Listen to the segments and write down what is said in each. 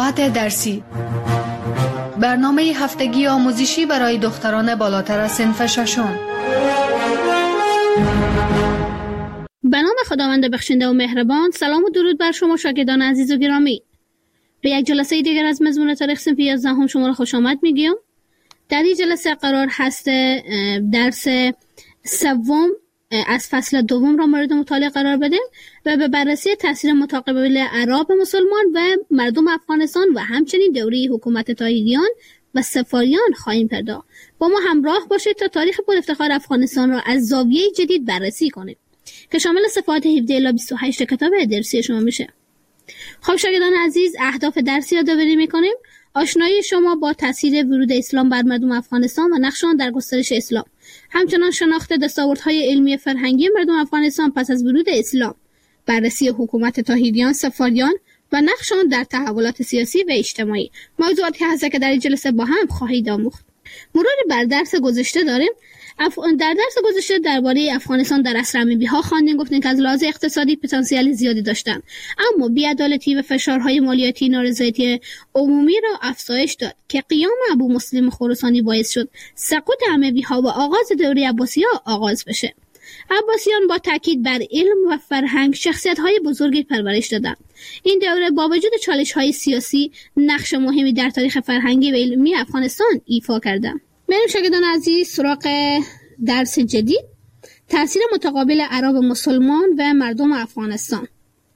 ساعت درسی، برنامه هفتگی آموزشی برای دختران بالاتر از صنف ششم. به نام خداوند بخشنده و مهربان. سلام و درود بر شما شاگردان عزیز و گرامی. به یک جلسه دیگر از مضمون تاریخ صنف 11 شما را خوش آمد میگیم. در این جلسه قرار هست درس سوم از فصل دوم را مورد مطالعه قرار بدیم و به بررسی تاثیر متقابل عرب مسلمان و مردم افغانستان و همچنین دوره حکومت طاهریان و صفاریان خواهیم پرداخت. با ما همراه باشید تا تاریخ پرافتخار افغانستان را از زاویه جدید بررسی کنیم که شامل صفحات 17 الی 28 کتاب درسی شما میشه. خب شاگردان عزیز، اهداف درسی یادآوری میکنیم: آشنایی شما با تاثیر ورود اسلام بر مردم افغانستان و نقش آن در گسترش اسلام، همچنین شناخت دستاوردهای علمی فرهنگی مردم افغانستان پس از ورود اسلام، بررسی حکومت طاهریان، صفاریان و نقش آن در تحولات سیاسی و اجتماعی، موضوعاتی هست که در این جلسه با هم خواهید آموخت. مرور بر درس گذشته داریم. در درس گذشته درباره افغانستان در عصر امیری‌ها خواندیم، گفتیم که از لحاظ اقتصادی پتانسیل زیادی داشتن، اما بی‌عدالتی و فشارهای مالیاتی نارضایتی عمومی را افزایش داد که قیام ابو مسلم خراسانی باعث شد سقوط امیری‌ها و آغاز دوره عباسی‌ها آغاز بشه. عباسیان با تاکید بر علم و فرهنگ شخصیت‌های بزرگی پرورش دادند. این دوره با وجود چالش‌های سیاسی نقش مهمی در تاریخ فرهنگی و علمی افغانستان ایفا کردند. بریم شاگردان عزیز سراغ درس جدید: تاثیر متقابل عرب مسلمان و مردم افغانستان.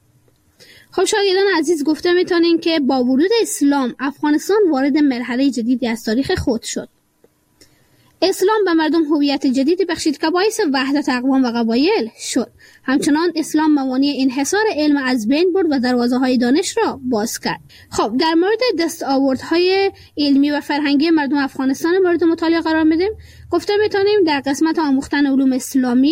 خب شاگردان عزیز، گفته میتونین که با ورود اسلام افغانستان وارد مرحله جدیدی از تاریخ خود شد. اسلام به مردم هویت جدیدی بخشید که باعث وحدت اقوام و قبایل شد. همچنان اسلام موانع انحصار علم از بین برد و دروازه‌های دانش را باز کرد. خب در مورد دستاوردهای علمی و فرهنگی مردم افغانستان مورد مطالعه قرار میدیم. گفته میتونیم در قسمت آموختن علوم اسلامی،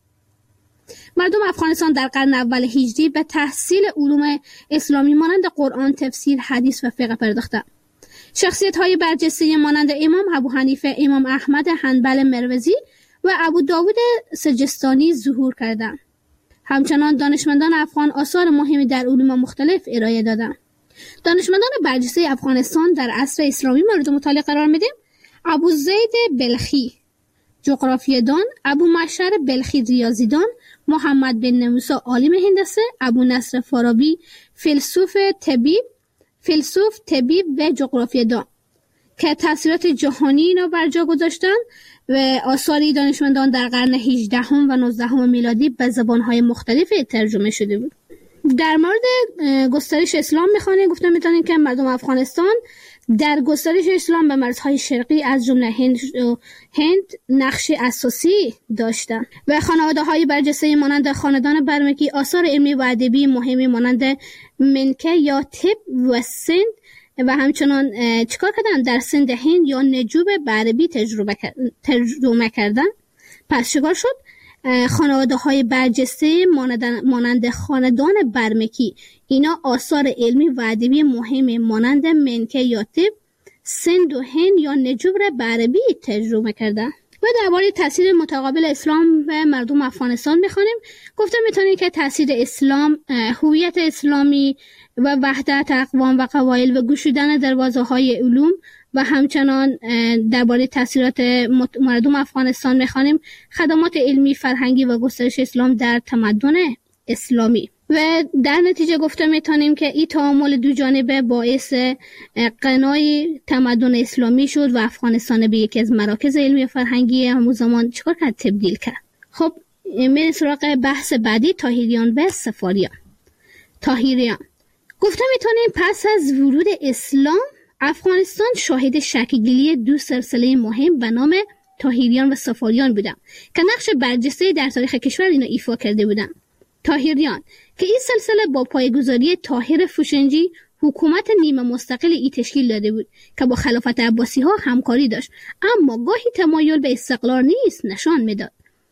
مردم افغانستان در قرن اول هجری به تحصیل علوم اسلامی مانند قرآن، تفسیر، حدیث و فقه پرداختند. شخصیت‌های برجسته مانند امام ابو حنیفه، امام احمد حنبل مروزی و ابو داوود سجستانی ظهور کردند. همچنان دانشمندان افغان آثار مهمی در علوم مختلف ارائه دادند. دانشمندان برجسته افغانستان در عصر اسلامی مورد مطالعه قرار میدیم: ابو زید بلخی جغرافیادان، ابو معشر بلخی ریاضیدان، محمد بن موسی عالم هندسه، ابو نصر فارابی فیلسوف طبیب و جغرافیادان که تأثیرات جهانی را بر جا گذاشتند و آثاری دانشمندان در قرن 18 و 19 میلادی به زبانهای مختلف ترجمه شده بود. در مورد گسترش اسلام میخوانیم. گفتم میتونیم که مردم افغانستان در گسترش اسلام به مرزهای شرقی از جمله هند نقش اساسی داشتند و خانواده‌های برجسته مانند خاندان برمکی آثار علمی و ادبی مهمی مانند منکه یا طب و سند و همچنان چیکار کردن در سند هند یا نجوب به عربی ترجمه کردن. پس چیکار شد؟ خانواده‌های برجسته مانند خاندان برمکی اینا آثار علمی و ادبی مهم مانند منکه یا طب، سند و هند یا نجوب را به عربی ترجمه کردن. و درباره تاثیر متقابل اسلام و مردم افغانستان می‌خوانیم. گفتم میتونید که تاثیر اسلام، هویت اسلامی و وحدت اقوام و قبایل و گشودن دروازه‌های علوم و همچنان درباره تاثیرات مردم افغانستان می‌خوانیم: خدمات علمی، فرهنگی و گسترش اسلام در تمدن اسلامی. و در نتیجه گفته میتونیم که این تعامل دو جانبه باعث غنای تمدن اسلامی شد و افغانستان به یکی از مراکز علمی و فرهنگی همون زمان چیکار کرد؟ تبدیل کرد. خب میریم سراغ بحث بعدی: طاهریان و صفاریان. طاهریان گفته میتونیم پس از ورود اسلام افغانستان شاهد شکل‌گیری دو سلسله مهم به نام طاهریان و صفاریان بودند که نقش برجسته در تاریخ کشور اینا ایفا کرده بودند. طاهریان که این سلسله با پایه‌گذاری طاهر فوشنجی حکومت نیمه مستقل ای تشکیل داده بود که با خلافت عباسی‌ها همکاری داشت، اما گاهی تمایل به استقلال نشان میداد.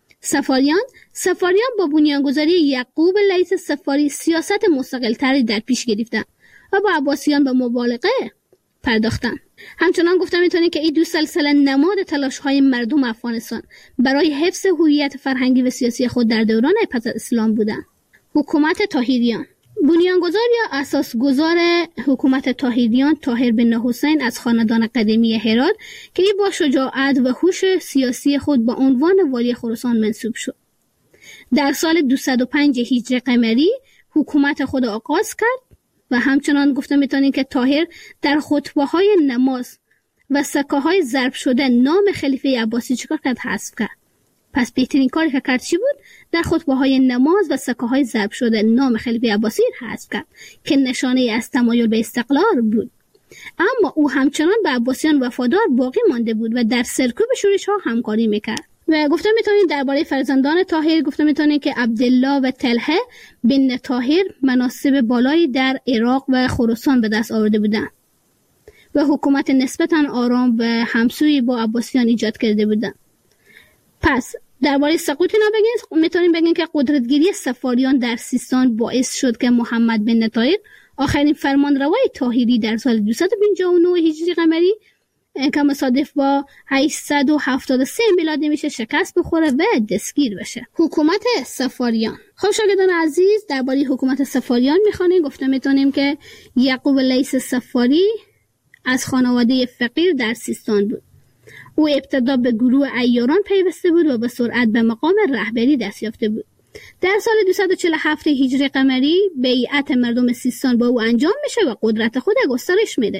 صفاریان با بنیانگذاری یعقوب لیث صفاری سیاست مستقل‌تری در پیش گرفتند و با عباسیان به مبالغه پرداختند. همچنان گفتم میتونه که این دو سلسله نماد تلاش‌های مردم افغانستان برای حفظ هویت فرهنگی و سیاسی خود در دوران پس از اسلام بودند. حکومت طاهریان بنیانگذار یا اساسگذار حکومت طاهریان طاهر بن حسین از خاندان قدیمی هرات که با شجاعت و هوش سیاسی خود با عنوان والی خراسان منصوب شد. در سال 205 هجری قمری حکومت خود آغاز کرد و همچنان گفته میتونیم که طاهر در خطبه‌های نماز و سکه‌های ضرب شده نام خلیفه عباسی چیکار کرد؟ حذف کرد. پس بهترین کاری که کرد چی بود؟ در خطبه‌های نماز و سکه‌های ضرب شده نام خلیفه عباسی حذف کرد که نشانه از تمایل به استقلال بود. اما او همچنان به عباسیان وفادار باقی مانده بود و در سرکوب شورش‌ها همکاری میکرد. و گفته میتونید درباره فرزندان طاهر گفته میتونید که عبدالله و طلحه بن طاهر مناصب بالایی در عراق و خراسان به دست آورده بودند و حکومت نسبتاً آرام و همسویی با عباسیان ایجاد کرده بودند. پس درباره سقوط اینا میتونیم بگیم که قدرتگیری صفاریان در سیستان باعث شد که محمد بن طاهر آخرین فرمانروای طاهری در سال 259 هجری قمری که مصادف با 873 میلادی میشه شکست بخوره و دستگیر بشه. حکومت صفاریان. خب شاگردان عزیز درباره حکومت صفاریان میخوانیم. گفته میتونیم که یعقوب لیث صفاری از خانواده فقیر در سیستان بود. او ابتدا به گروه عیاران پیوسته بود و به سرعت به مقام رهبری دست یافته بود. در سال 247 هجری قمری بیعت مردم سیستان با او انجام میشه و قدرت خود گسترش میده.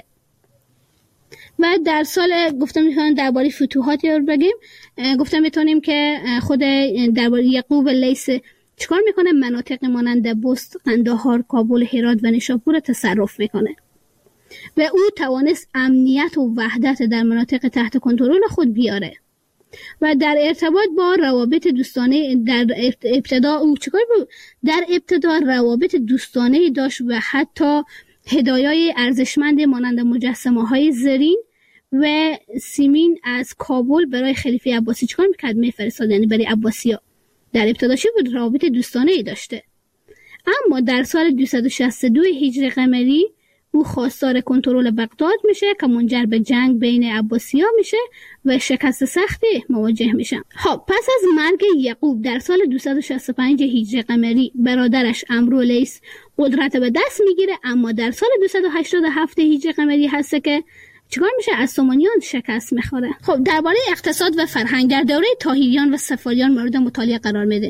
و در سال گفته میتونیم درباره فتوحات یاد بگیم. گفته میتونیم که خود درباره یعقوب لیث چیکار میکنه؟ مناطق مانند بست، قندهار، کابل، هرات و نیشاپور تصرف میکنه و او توانست امنیت و وحدت در مناطق تحت کنترل خود بیاره و در ارتباط با روابط دوستانه در ابتدا او چیکار بود؟ در ابتدا روابط دوستانه داشت و حتی هدایای ارزشمند مانند مجسمه‌های زرین و سیمین از کابل برای خلیفه عباسی چیکار میکرد؟ میفرستاد، یعنی برای عباسی‌ها. در ابتدا چی بود؟ روابط دوستانه داشته. اما در سال 262 هجری قمری او خواستار کنترل بغداد میشه که منجر به جنگ بین عباسی‌ها میشه و شکست سختی مواجه میشن. خب پس از مرگ یعقوب در سال 265 هجری قمری برادرش عمرو لیث قدرت به دست میگیره، اما در سال 287 هجری قمری هست که چیکار میشه؟ از سامانیان شکست میخوره. خب درباره اقتصاد و فرهنگ در دوره طاهریان و صفاریان مورد مطالعه قرار میده.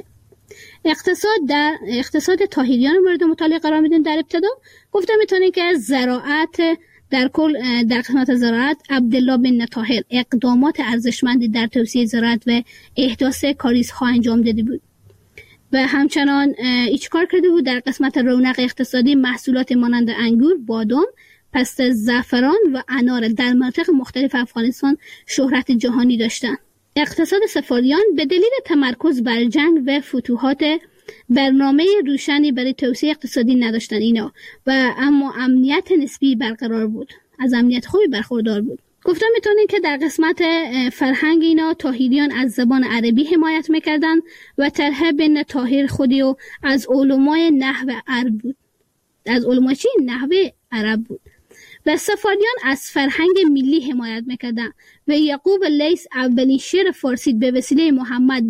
اقتصاد طاهریان مورد مطالعه قرار میدن. در ابتدا گفته میتونیم که زراعت در قسمت زراعت عبدالله بن طاهر اقدامات ارزشمندی در توسعه زراعت و احداث کاریزها انجام داده بود و همچنان چیکار کرده بود؟ در قسمت رونق اقتصادی محصولات مانند انگور، بادام، پسته، زعفران و انار در مناطق مختلف افغانستان شهرت جهانی داشتند. اقتصاد صفاریان به دلیل تمرکز بر جنگ و فتوحات برنامه روشنی برای توسعه اقتصادی نداشتن اینا و اما امنیت نسبی برقرار بود، از امنیت خوبی برخوردار بود. گفتم میتونین که در قسمت فرهنگ اینا طاهریان از زبان عربی حمایت میکردن و طلحه بن طاهر خودی و از علمای نحو عرب بود. از علمای چی؟ نحو عرب بود. و صفاریان از فرهنگ ملی حمایت میکردن و یعقوب لیث اولین شعر فارسی به وسیله محمد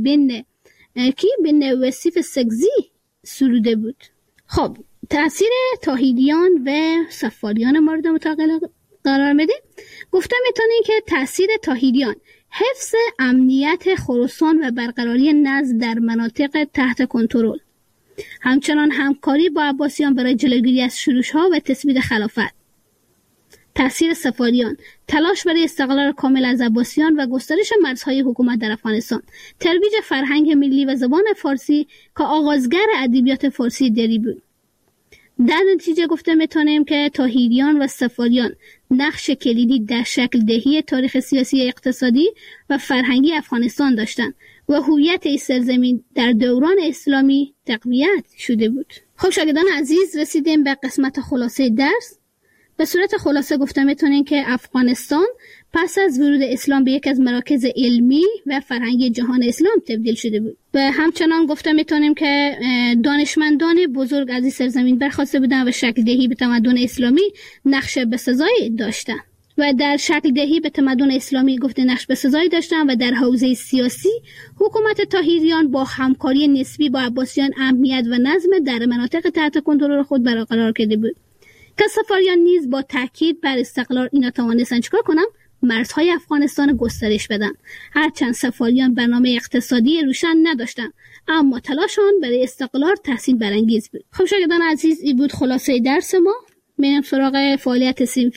بن وصیف سگزی سروده بود. خب تأثیر طاهریان و صفاریان مورد مطالعه قرار میده. گفته میتونیم که تأثیر طاهریان حفظ امنیت خراسان و برقراری نظم در مناطق تحت کنترل، همچنان همکاری با عباسیان برای جلوگیری از شورش‌ها و تثبیت خلافت. تأثیر صفاریان تلاش برای استقلال کامل از عباسیان و گسترش مرزهای حکومت در افغانستان، ترویج فرهنگ ملی و زبان فارسی که آغازگر ادبیات فارسی دری بود. در نتیجه گفته میتونیم که طاهریان و صفاریان نقش کلیدی در شکل دهی تاریخ سیاسی، اقتصادی و فرهنگی افغانستان داشتند و هویت این سرزمین در دوران اسلامی تقویت شده بود. خب شاگردان عزیز رسیدیم به قسمت خلاصه درس. به صورت خلاصه گفته میتونیم که افغانستان پس از ورود اسلام به یک از مراکز علمی و فرهنگی جهان اسلام تبدیل شده بود و همچنان گفته میتونیم که دانشمندان بزرگ از این سرزمین برخواسته بودند و شکل دهی به تمدن اسلامی نقش بسزایی داشتند. و در شکل دهی به تمدن اسلامی گفته نقش بسزایی داشتند و در حوزه سیاسی حکومت طاهریان با همکاری نسبی با عباسیان امنیت و نظم در مناطق تحت کنترل خود برقرار کرده بود. که سفاریان نیز با تاکید بر استقلال اینا توانستند چیکار کنم؟ مرزهای افغانستان گسترش بدن. هرچند سفاریان برنامه اقتصادی روشن نداشتند، اما تلاششان برای استقلال تحسین برانگیز بود. خب شاگردان عزیز، این بود خلاصه درس ما. میریم سراغ فعالیت صنفی.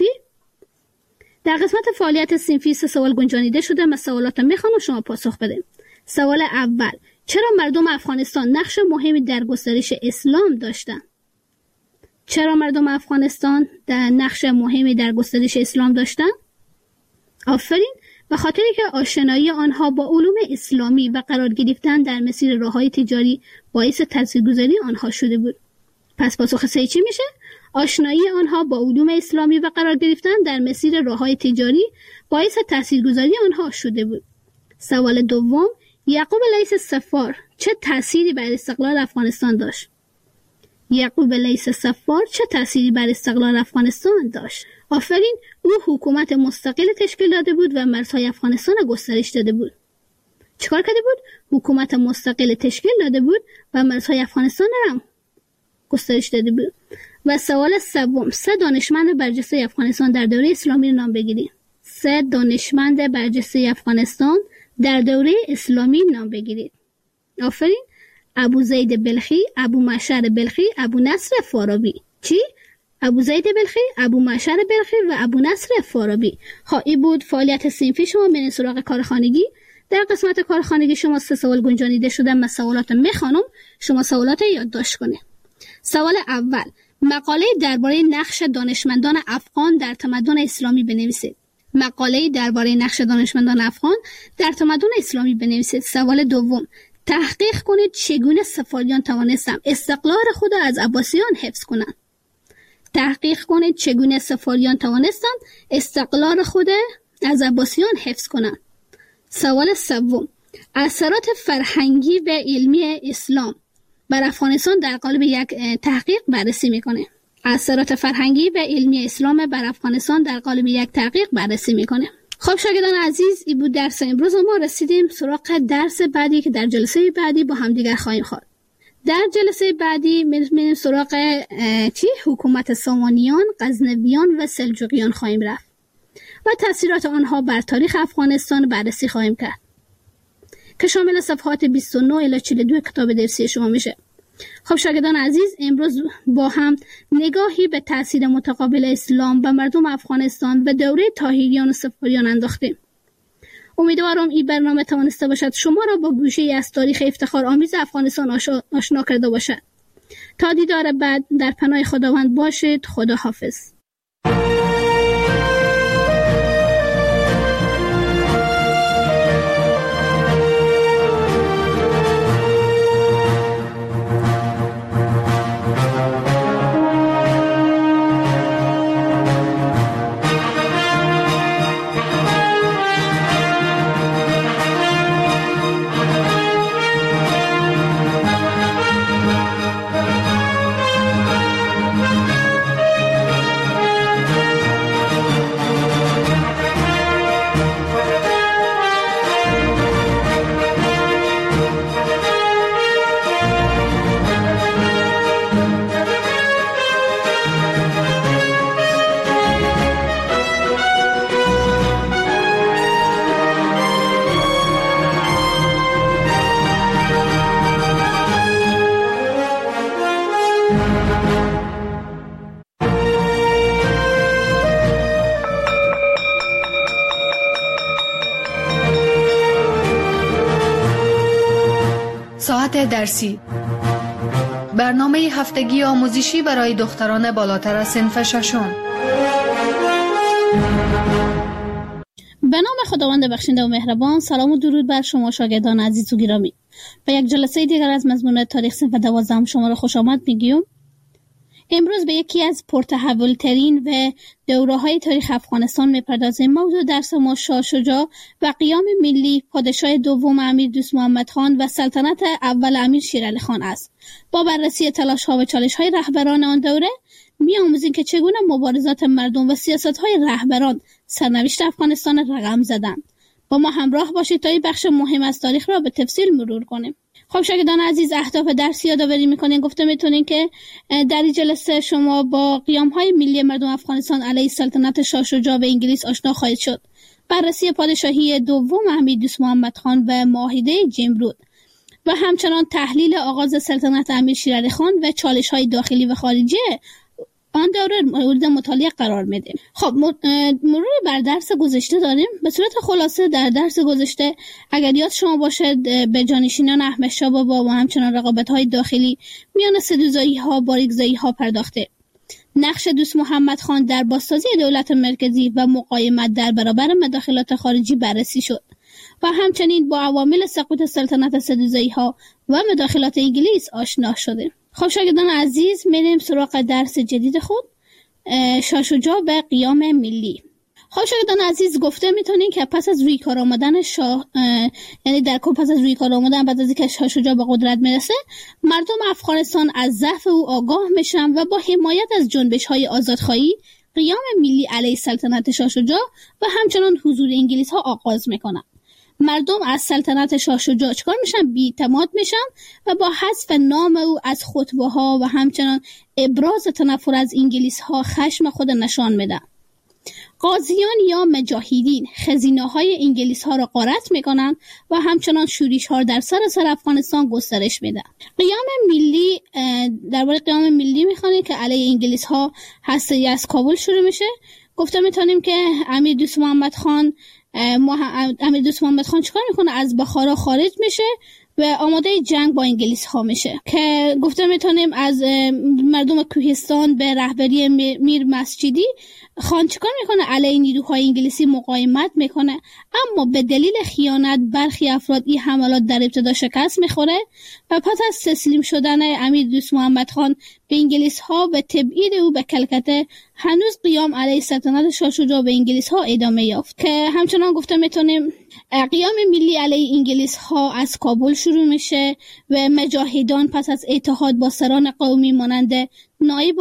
در قسمت فعالیت صنفی 3 سوال گنجانیده شده. من سوالات میخوام و شما پاسخ بده. سوال اول: چرا مردم افغانستان نقش مهمی در گسترش اسلام داشتند؟ چرا مردم افغانستان در نقش مهمی در گسترش اسلام داشتند؟ آفرین، به خاطری که آشنایی آنها با علوم اسلامی و قرار گرفتن در مسیر راههای تجاری باعث تاثیرگذاری آنها شده بود. پس پاسخ سه چی میشه؟ آشنایی آنها با علوم اسلامی و قرار گرفتن در مسیر راههای تجاری باعث تاثیرگذاری آنها شده بود. سوال دوم: یعقوب لیث صفار چه تأثیری بر استقلال افغانستان داشت؟ یعقوب لیث صفار چه تأثیری بر استقلال افغانستان داشت؟ آفرین، او حکومت مستقل تشکیل داده بود و مرزهای افغانستان را گسترش داده بود. چیکار کرده بود؟ حکومت مستقل تشکیل داده بود و مرزهای افغانستان را گسترش داده بود. و سوال سوم: 3 دانشمند برجسته افغانستان در دوره اسلامی نام بگیرید. 3 دانشمند برجسته افغانستان در دوره اسلامی نام بگیرید. آفرین، ابو زید بلخی، ابو معشر بلخی، ابو نصر فارابی. چی؟ ابو زید بلخی، ابو معشر بلخی و ابو نصر فارابی. این بود فعالیت صنفی شما. برین سراغ کارخانگی. در قسمت کارخانگی شما 3 سوال گنجانیده شده. من سوالات میخوانم، شما سوالات یادداشت کنید. سوال اول: مقاله درباره نقش دانشمندان افغان در تمدن اسلامی بنویسید. مقاله درباره نقش دانشمندان افغان در تمدن اسلامی بنویسید. سوال دوم: تحقیق کنید چگونه سفاریان توانستند استقلال خود را از عباسیان حفظ کنند. تحقیق کنید چگونه سفاریان توانستند استقلال خود از عباسیان حفظ کنند. سوال سوم: اثرات فرهنگی و علمی اسلام بر افغانستان در قالب یک تحقیق بررسی میکنه. اثرات فرهنگی و علمی اسلام بر افغانستان در قالب یک تحقیق بررسی میکنه. خب شاگردان عزیز، این بود درس امروز. ما رسیدیم سراغ درس بعدی که در جلسه بعدی با هم دیگر خواهیم خواند. در جلسه بعدی میریم سراغ حکومت سامانیان، غزنویان و سلجوقیان خواهیم رفت و تاثیرات آنها بر تاریخ افغانستان بررسی خواهیم کرد که شامل صفحات 29 الی 42 کتاب درسی شما میشه. خب شاگردان عزیز، امروز با هم نگاهی به تاثیر متقابل اسلام و مردم افغانستان و دوره طاهریان و صفاریان انداختیم. امیدوارم این برنامه توانسته باشد شما را با گوشه‌ای از تاریخ افتخار آمیز افغانستان آشنا کرده باشد. تا دیدار بعد، در پناه خداوند باشید. خدا حافظ. ساعت درسی، برنامه هفتگی آموزشی برای دختران بالاتر از صنف ششم. به نام خداوند بخشنده و مهربان. سلام و درود بر شما شاگردان عزیز و گرامی. به یک جلسه دیگر از مضمون تاریخ صنف 12 شما را خوش آمد میگیم. امروز به یکی از پرتحول‌ترین و دوره‌های تاریخ افغانستان می‌پردازیم. موضوع درس ما شاه شجاع و قیام ملی، پادشاه دوم امیر دوست محمد خان و سلطنت اول امیر شیر علی خان است. با بررسی تلاش‌ها و چالش‌های رهبران آن دوره می‌آموزیم که چگونه مبارزات مردم و سیاست‌های رهبران سرنوشت افغانستان رقم زدند. با ما همراه باشید تا این بخش مهم از تاریخ را به تفصیل مرور کنیم. خب شاگردان عزیز، اهداف درس یادآوری می‌کنین. گفته می‌تونین که در این جلسه شما با قیام‌های ملی مردم افغانستان علیه سلطنت شاه شجاع به انگلیس آشنا خواهید شد. بررسی پادشاهی دوم امیر دوست محمد خان و معاهده جمرود و همچنان تحلیل آغاز سلطنت امیر شیر علی خان و چالش‌های داخلی و خارجی آن دوره مورد مطالعه قرار میدیم. خب مرور بر درس گذشته داریم. به صورت خلاصه در درس گذشته اگر یاد شما باشد به جانشینان احمد شاه بابا و همچنان رقابت‌های داخلی میان ستوزایی‌ها باریکزایی‌ها پرداخته. نقش دوست محمد خان در بازسازی دولت مرکزی و مقاومت در برابر مداخلات خارجی بررسی شد و همچنین با عوامل سقوط سلطنت ستوزایی‌ها و مداخلات انگلیس آشنا شدیم. خب شاگردان عزیز، میریم سراغ درس جدید خود، شاه شجاع به قیام ملی. خب شاگردان عزیز، گفته میتونین که پس از روی کار آمدن شاه، یعنی در کل پس از روی کار آمدن بعد از اینکه شاه شجاع به قدرت میرسه، مردم افغانستان از ضعف او آگاه میشن و با حمایت از جنبش‌های آزادخواهی قیام ملی علیه سلطنت شاه شجاع و همچنان حضور انگلیس ها آغاز میکنن. مردم از سلطنت شاه شجاع چکار میشن؟ بی‌اعتماد میشن و با حذف نام او از خطبه ها و همچنان ابراز تنفر از انگلیس ها خشم خود نشان میدن. قاضیان یا مجاهدین خزینه های انگلیس ها را غارت میکنن و همچنان شورش ها در سراسر افغانستان گسترش میدن. قیام ملی، درباره قیام ملی میخوانیم که علیه انگلیس ها هسته از کابل شروع میشه. گفته میتونیم که امیر دوست محمد خان چیکار میکنه؟ از بخارا خارج میشه و آماده جنگ با انگلیس ها میشه که گفته میتونیم از مردم کوهستان به رهبری میر مسجدی خان چیکار میکنه؟ علیه نیروهای انگلیسی مقاومت میکنه، اما به دلیل خیانت برخی افراد این حملات در ابتدا شکست میخوره و پس از تسلیم شدن امیر دوست محمد خان به انگلیس ها و تبعید او به کلکته، هنوز قیام علیه سلطنت شاه شجاع به انگلیس ها ادامه یافت که همچنان گفته میتونیم قیام ملی علیه انگلیس ها از کابل شروع میشه و مجاهدان پس از اتحاد با سران قومی مانند نایب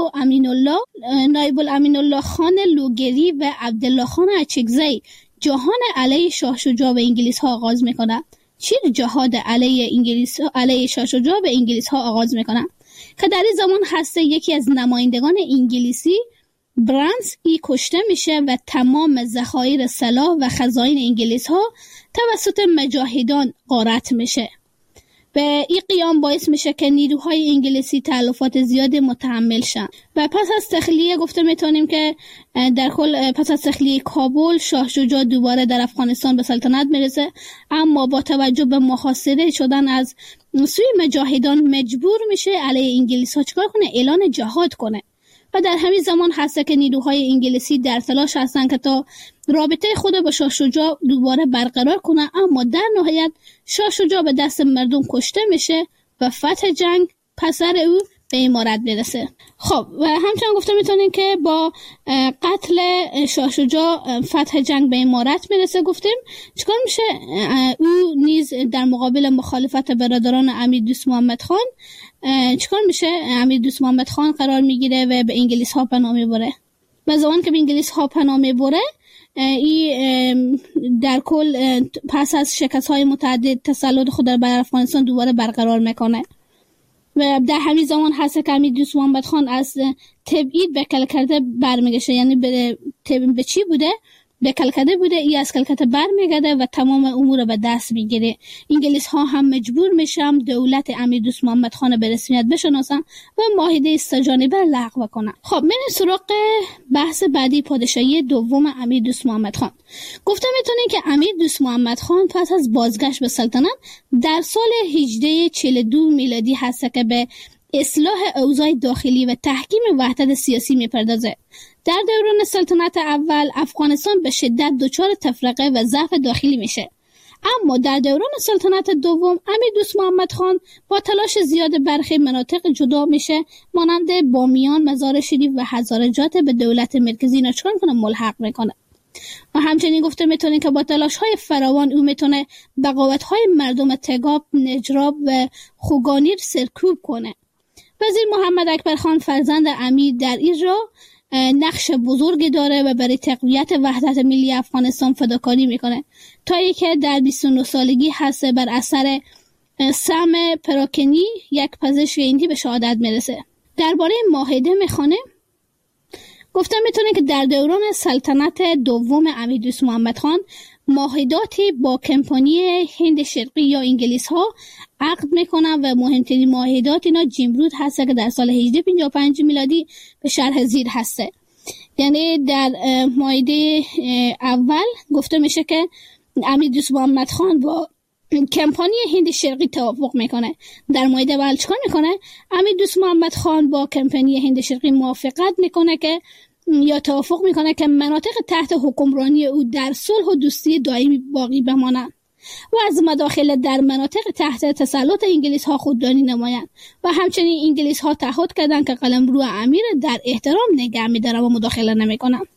الامین الله خان لوگری و عبدالله خان اچکزی جهان علیه شاه شجاع به انگلیس ها آغاز میکنه. چی جهاد علیه شاه شجاع به انگلیس ها آغاز میکنه که در این زمان هسته یکی از نمایندگان انگلیسی برانسکی کشته میشه و تمام ذخایر سلاح و خزاین انگلیس ها توسط مجاهدان غارت میشه و این قیام باعث میشه که نیروهای انگلیسی تلفات زیاد متحمل شن و پس از تخلیه گفته میتونیم که در کل پس از تخلیه کابل شاه شجاع دوباره در افغانستان به سلطنت میرسه، اما با توجه به محاصره شدن از سوی مجاهدان مجبور میشه علیه انگلیس ها چیکار کنه؟ اعلان جهاد کنه و در همین زمان هسته که نیروهای انگلیسی در تلاش هستن که تا رابطه خود با شاه شجاع دوباره برقرار کنه، اما در نهایت شاه شجاع به دست مردم کشته میشه و فتح جنگ پسر او به امارت برسه. خب و همچنان گفته میتونیم که با قتل شاه شجاع فتح جنگ به امارت میرسه. گفتیم چیکار میشه؟ او نیز در مقابل مخالفت برادران امیر دوست محمد خان چیکار میشه؟ امیر دوست محمد خان قرار میگیره و به انگلیس ها پناه میبره. و زمان که به انگلیس ها پناه میبره، این در کل پس از شکست های متعدد تسلط خود بر افغانستان دوباره برقرار میکنه و در همین زمان هست که امیر دوست محمد خان از تبعید به کلکته برمیگشه. یعنی به چی بوده؟ به کلکته بوده. ای از کلکته برمیگرده و تمام امور به دست میگیره. انگلیس ها هم مجبور میشن دولت امیر دوست محمد خان به رسمیت بشناسن و معاهده سه‌جانبه لغو کنن. خب میریم سراغ بحث بعدی، پادشاهی دوم امیر دوست محمد خان. گفته میتونین که امیر دوست محمد خان پس از بازگشت به سلطنت در سال 1842 میلادی هست که به اصلاح اوضاع داخلی و تحکیم وحدت سیاسی میپردازه. در دوران سلطنت اول افغانستان به شدت دچار تفرقه و ضعف داخلی میشه، اما در دوران سلطنت دوم امیر دوست محمد خان با تلاش زیاد برخی مناطق جدا میشه، مانند بامیان، مزار شریف و هزارجات به دولت مرکزی اینا چکار کنه؟ ملحق میکنه. و همچنین گفته میتونه که با تلاش های فراوان او میتونه بغاوت های مردم تگاب، نجراب و خوگانیر سرکوب کنه. وزیر محمد اکبر خان فرزند امیر در این راه نقش بزرگی داره و برای تقویت وحدت ملی افغانستان فداکاری میکنه تا اینکه در 29 سالگی هست بر اثر سم پراکنی یک پزشک هندی به شهادت میرسه. درباره معاهده میخونه، گفته میتونه که در دوران سلطنت دوم امیر دوست محمد خان معاهداتی با کمپانی هند شرقی یا انگلیس ها عقد میکنن و مهمترین معاهدات اینا جیمرود هسته که در سال 1855 میلادی به شرح زیر هسته. یعنی در معاهده اول گفته میشه که امیر دوست محمد خان با کمپانی هند شرقی توافق میکنه. در معاهده اول چیکار میکنه؟ امیر دوست محمد خان با کمپانی هند شرقی موافقت میکنه که یا توافق میکنه که مناطق تحت حکمرانی او در صلح و دوستی دائمی باقی بمانند و از مداخله در مناطق تحت تسلط انگلیس ها خودداری نمایند و همچنین انگلیس ها تعهد کردند که قلمرو امیر در احترام نگه می‌دارند و مداخله نمی‌کنند.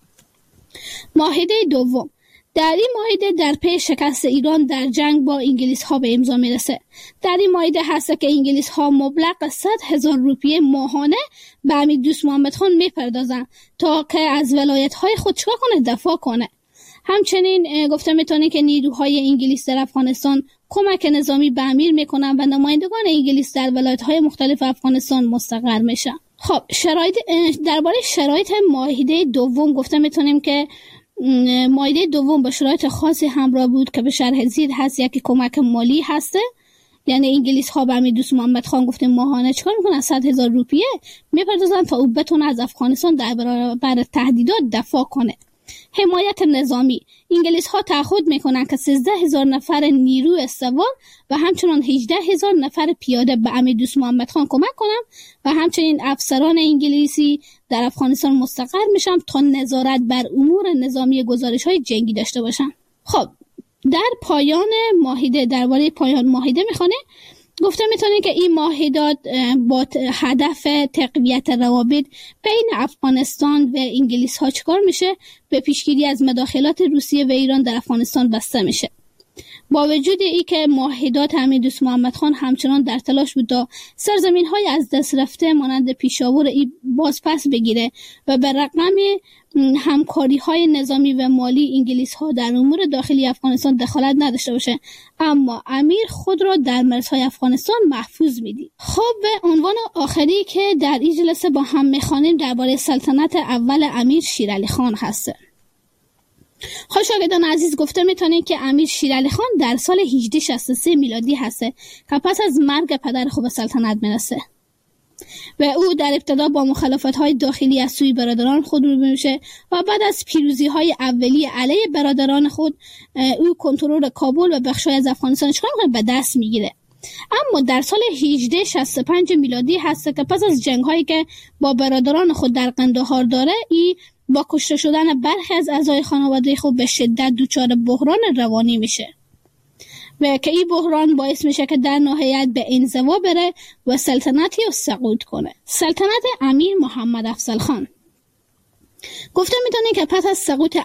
معاهده دوم، در این معاهده در پی شکست ایران در جنگ با انگلیس ها به امضا میرسه. در این معاهده هست که انگلیس ها مبلغ 100,000 روپیه ماهانه به امیر دوست محمد خان میپردازن تا که از ولایت های خود چیکار کنه؟ دفاع کنه. همچنین گفته میتونه که نیروهای انگلیس در افغانستان کمک نظامی به امیر میکنن و نمایندگان انگلیس در ولایت های مختلف افغانستان مستقر میشن. خب درباره شرایط معاهده دوم گفته میتونیم که معاهده دوم با شرایط خاصی همراه بود که به شرح زیر هست. یکی کمک مالی هسته، یعنی انگلیس ها به امیر دوست محمد خان گفته ماهانه چکار میکنن؟ 100,000 روپیه میپردازن تا او بتونه از افغانستان در برابر تهدیدات دفاع کنه. حمایت نظامی، انگلیس ها تعهد میکنن که 13,000 نفر نیرو سوار و همچنین 18,000 نفر پیاده به امیر دوست محمد خان کمک کنن و همچنین افسران انگلیسی در افغانستان مستقر میشن تا نظارت بر امور نظامی گزارش های جنگی داشته باشن. خب در پایان معاهده، درباره پایان معاهده میخونه، گفته میتونه که این معاهدات با هدف تقویت روابط بین افغانستان و انگلیس ها چکار میشه؟ به پیشگیری از مداخلات روسیه و ایران در افغانستان بسته میشه. با وجود ای که معاهدات امیر دوست محمد خان همچنان در تلاش بود تا سرزمین های از دست رفته مانند پیشاور ای باز پس بگیره و به رغم همکاری های نظامی و مالی انگلیس ها در امور داخلی افغانستان دخالت نداشته باشه، اما امیر خود را در مرزهای افغانستان محفوظ میدید. خب به عنوان آخری که در این جلسه با هم میخوانیم درباره سلطنت اول امیر شیرعلی خان هسته. خب شاگردان عزیز، گفته میتونید که امیر شیرعلی خان در سال 1863 میلادی هسته که پس از مرگ پدر خود به سلطنت میرسه و او در ابتدا با مخالفت‌های داخلی از سوی برادران خود روبرو میشه و بعد از پیروزی‌های اولیه علیه برادران خود او کنترل کابل و بخشای از افغانستان به دست میگیره. اما در سال 1865 میلادی هست که پس از جنگ‌هایی که با برادران خود در قندهار داره، ای با کشته شدن برخی از اعضای خانواده خود به شدت دچار بحران روانی میشه و که این بحران باعث میشه که در نهایت به انزوا بره و سلطنتی رو سقوط کنه. سلطنت امیر محمد افضل خان. گفته میتونه که پس از سقوط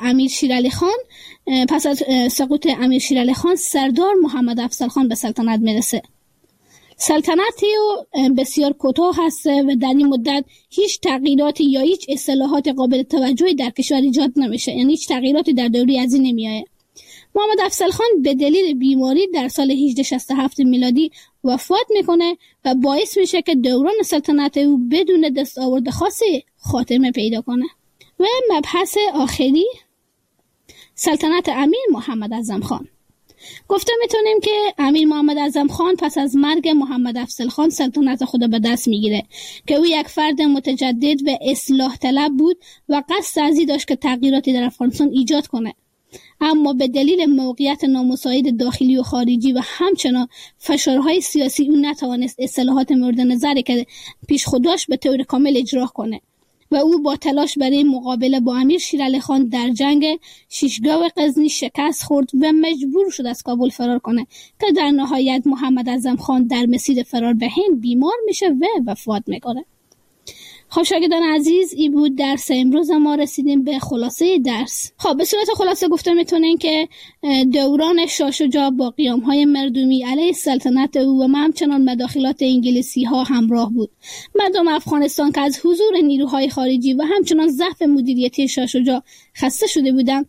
امیر شیرعلی خان سردار محمد افضل خان به سلطنت میرسه. سلطنتی بسیار کوتاه هست و در این مدت هیچ تغییراتی یا هیچ اصلاحات قابل توجهی در کشور ایجاد نمیشه، یعنی هیچ تغییراتی در دوره از این نمیایه. محمد افضل خان به دلیل بیماری در سال 1867 میلادی وفات میکنه و باعث میشه که دوران سلطنت او بدون دستاورد خاصی خاتمه پیدا کنه. و مبحث آخری، سلطنت امیر محمد اعظم خان. گفته میتونیم که امیر محمد اعظم خان پس از مرگ محمد افضل خان سلطنت خود به دست میگیره که او یک فرد متجدد و اصلاح طلب بود و قصد از این داشت که تغییراتی در افغانستان ایجاد کنه، اما به دلیل موقعیت نامساعد داخلی و خارجی و همچنان فشارهای سیاسی او نتوانست اصلاحات مورد نظری که پیش خود داشت به طور کامل اجرا کنه. و او با تلاش برای مقابله با امیر شیرعلی خان در جنگ شیشگاه غزنی شکست خورد و مجبور شد از کابل فرار کنه که در نهایت محمد اعظم خان در مسیر فرار به هند بیمار میشه و وفات میکنه. خب شاگردان عزیز، این بود درس امروز. ما رسیدیم به خلاصه درس. خب به صورت خلاصه گفته میتونین که دوران شاه شجاع با قیام‌های مردمی علیه سلطنت او و همچنان مداخلات انگلیسی ها همراه بود. مردم افغانستان که از حضور نیروهای خارجی و همچنان ضعف مدیریتی شاه شجاع خسته شده بودند،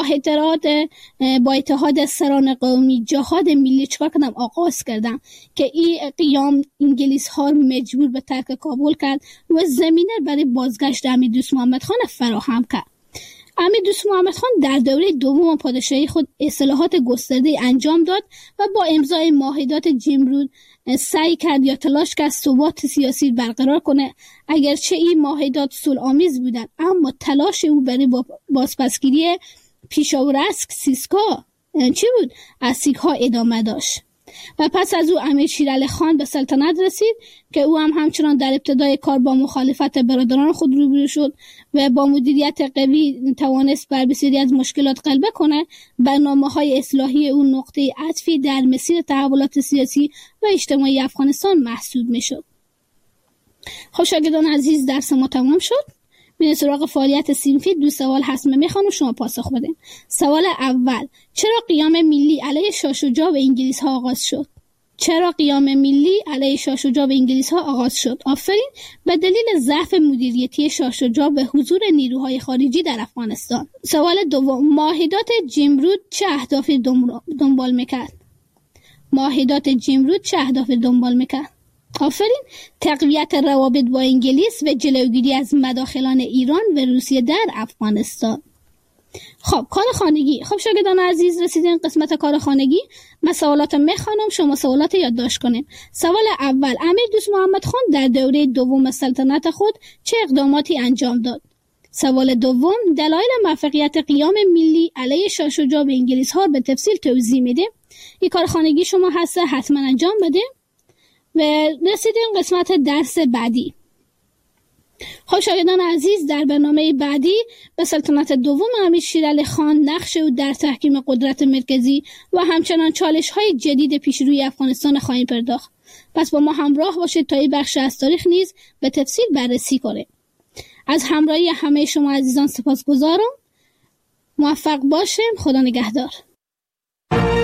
با اتحاد سران قومی جهاد ملی چکار کردن؟ آغاز کردن که این قیام انگلیس ها مجبور به ترک کابل کرد و زمینه برای بازگشت امیردوست محمد خان فراهم کرد. امیردوست محمد خان در دوره دوم پادشاهی خود اصلاحات گسترده انجام داد و با امضای معاهدات جیمرود سعی کرد یا تلاش کرد ثبات سیاسی برقرار کنه. اگرچه این معاهدات صلح‌آمیز بودند، اما تلاش او برای بازپسگیری پیشاور از سیسکا از سیک‌ها ادامه داشت و پس از او امیر شیرعلی خان به سلطنت رسید که او هم همچنان در ابتدای کار با مخالفت برادران خود روبرو شد و با مدیریت قوی توانست بر بسیاری از مشکلات غلبه کنه. برنامه‌های اصلاحی او نقطه عطفی در مسیر تحولات سیاسی و اجتماعی افغانستان محسوب میشد. خب شاگردان عزیز، درس ما تمام شد. میریم سراغ فعالیت صنفی. 2 سوال هست، میخوام شما پاسخ بدین. سوال اول: چرا قیام ملی علیه شاه شجاع به انگلیس ها آغاز شد؟ چرا قیام ملی علیه شاه شجاع به انگلیس ها آغاز شد؟ آفرین. به دلیل ضعف مدیریتی شاه شجاع به حضور نیروهای خارجی در افغانستان. سوال دوم: معاهدات جیمرود چه اهدافی دنبال میکرد؟ معاهدات جیمرود چه اهدافی دنبال میکرد؟ آفرین. تقویت روابط با انگلیس و جلوگیری از مداخلان ایران و روسیه در افغانستان. خب کار خانگی. خب شاگردان عزیز، رسیدین قسمت کار خانگی. من سوالات میخوانم، شما سوالات یادداشت کنین. سوال اول: امیردوست محمد خان در دوره دوم سلطنت خود چه اقداماتی انجام داد؟ سوال دوم: دلایل موفقیت قیام ملی علیه شاه شجاع به انگلیس ها به تفصیل توضیح میده. این کار خانگی شما هست، حتما انجام بده. و رسیدیم قسمت درس بعدی. خب شاگردان عزیز، در برنامه بعدی به سلطنت دوم امیر شیرعلی خان، نقش او در تحکیم قدرت مرکزی و همچنان چالش‌های جدید پیش روی افغانستان خواهیم پرداخت. پس با ما همراه باشید تا این بخش از تاریخ نیز به تفصیل بررسی کنیم. از همراهی همه شما عزیزان سپاسگزارم. موفق باشیم. خدا نگهدار.